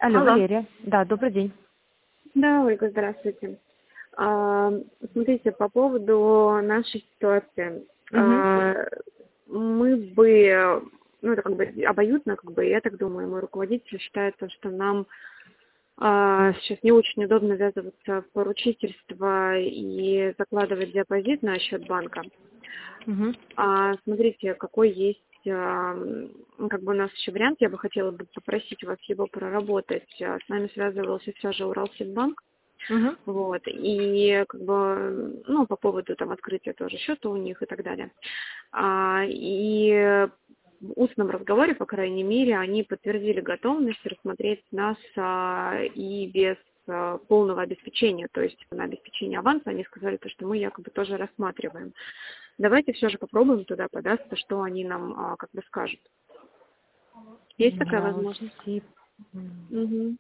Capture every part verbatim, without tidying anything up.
Алло, Алло. Валерия. Да, добрый день. Да, Ольга, здравствуйте. А, Смотрите, по поводу нашей ситуации. Угу. А, Мы бы, ну это как бы обоюдно, как бы, я так думаю, мой руководитель считает, то, что нам а, сейчас не очень удобно ввязываться в поручительство и закладывать депозит на счет банка. Угу. А, смотрите, какой есть, а, м, как бы у нас еще вариант, я бы хотела бы попросить вас его проработать. А, С нами связывался все же Уралсиббанк. Угу. Вот, и как бы, ну, по поводу там открытия тоже счета у них и так далее. А, и в устном разговоре, по крайней мере, они подтвердили готовность рассмотреть нас а, и без а, полного обеспечения, то есть на обеспечение аванса они сказали, то, что мы якобы тоже рассматриваем. Давайте все же попробуем туда податься, что они нам а, как бы скажут. Есть такая возможность? Уралсиб. М. Угу.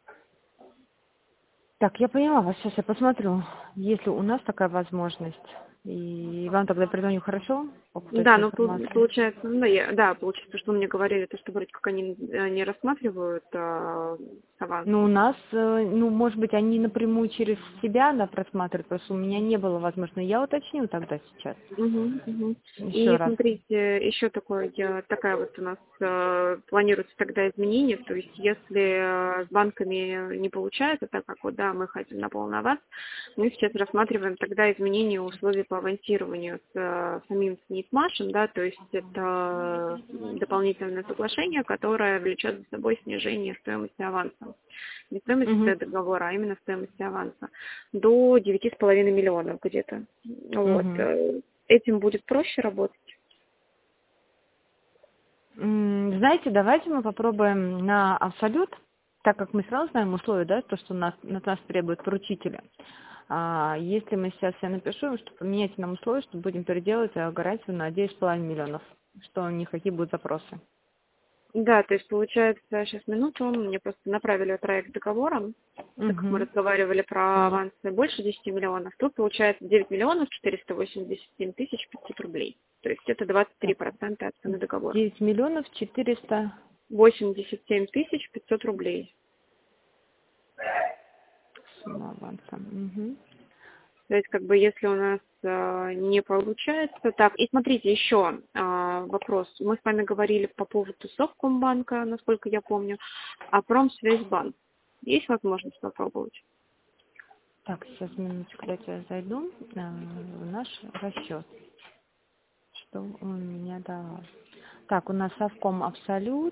Так, я поняла вас. Сейчас я посмотрю, есть ли у нас такая возможность. И вам тогда перезвоню, хорошо? По поводу Да, этой ну пол- информации. получается, ну, я- да, получается, что мне говорили, то, что вроде как они э, не рассматривают а, с Ну, у авансом. нас, э, ну, может быть, они напрямую через себя, да, просматривают, просто у меня не было возможности. Я уточню тогда сейчас. Мгм, мгм. Еще И раз. смотрите, еще такое, я- такая вот у нас э, планируется тогда изменение, то есть если э, с банками не получается, так как вот, да, мы хотим на полный аванс, мы сейчас рассматриваем тогда изменение условий по авансированию с э, самим СНИТМАШем, да, то есть это дополнительное соглашение, которое влечет за собой снижение стоимости аванса. Не стоимости Угу. договора, а именно стоимости аванса. До девяти с половиной миллионов где-то. Вот. Угу. э, Этим будет проще работать. М, Знаете, давайте мы попробуем на абсолют, так как мы сразу знаем условия, да, то, что нас, от нас требует поручителя. А, если мы сейчас я напишу, что поменяйте нам условия, что будем переделать а, гарантию на девять с половиной миллионов, что у них какие будут запросы. Да, то есть получается, сейчас минуту, мне просто направили проект договора, так как мы Угу. разговаривали про авансы больше десяти миллионов, тут получается девять миллионов четыреста восемьдесят семь тысяч пятьсот рублей. То есть это двадцать три Так, процента от цены договора. девять миллионов четыреста восемьдесят семь тысяч пятьсот рублей. сумма аванса. Мгм. То есть, как бы, если у нас э, не получается. Так, и смотрите, еще э, вопрос. Мы с вами говорили по поводу Совкомбанка, насколько я помню, а Промсвязьбанк. Есть возможность попробовать? Так, сейчас минуточку, дайте я зайду а, в наш расчет, что он меня давал. Так, у нас Совком Абсолют.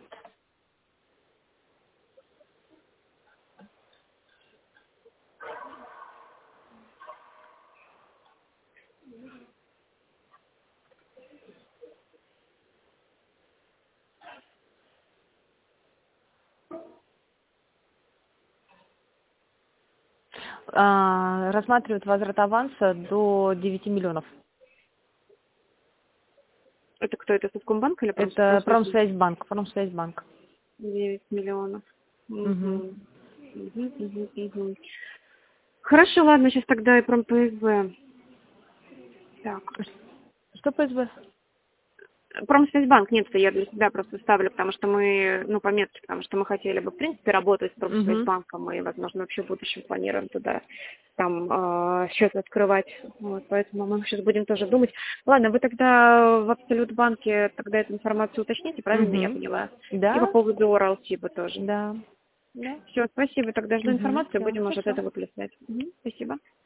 А, рассматривают возврат аванса до девяти миллионов. Это кто? Это Совкомбанк или Промс- Это Промсвязьбанк? Промсвязьбанк, Промсвязьбанк. девять миллионов. Угу. Угу. Угу, угу, угу. Хорошо, ладно, сейчас тогда и Промпсв. Так. Что П С Б? Промсвязьбанк, нет, я для себя просто ставлю, потому что мы, ну, пометки, потому что мы хотели бы, в принципе, работать с Угу. Промсвязьбанком и, возможно, вообще в будущем планируем туда там э, счет открывать. Вот, поэтому мы сейчас будем тоже думать. Ладно, вы тогда в Абсолют банке тогда эту информацию уточните, правильно я Угу. поняла? И по Да? поводу Уралсиба тоже. Да. Да. Все, спасибо, тогда жду Угу. информацию, Все, будем уже от хорошо. этого плясать. Мгм, спасибо.